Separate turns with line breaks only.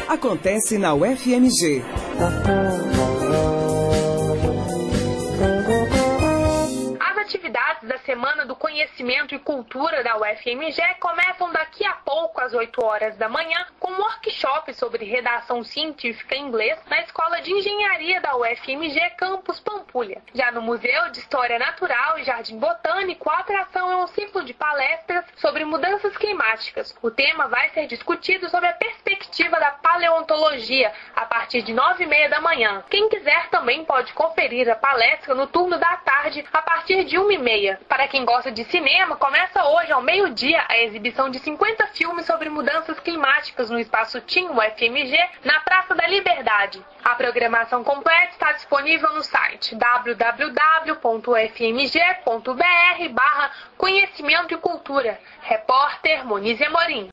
acontece na UFMG.
As atividades da Semana do Conhecimento e Cultura da UFMG começam daqui a pouco, às 8 horas da manhã, com um workshop sobre redação científica em inglês na Escola de Engenharia da UFMG, Campus Pampulha. Já no Museu de História Natural e Jardim Botânico, a atração é um ciclo de palestras sobre mudanças climáticas. O tema vai ser discutido sob a perspectiva da paleontologia, a partir de 9h30 da manhã. Quem quiser também pode conferir a palestra no turno da tarde, a partir de 1h30. Para quem gosta de cinema, começa hoje ao meio-dia a exibição de 50 filmes sobre mudanças climáticas no Espaço TIM UFMG, na Praça da Liberdade. A programação completa está disponível no site www.ufmg.br/conhecimento e cultura. Repórter Monize Amorim.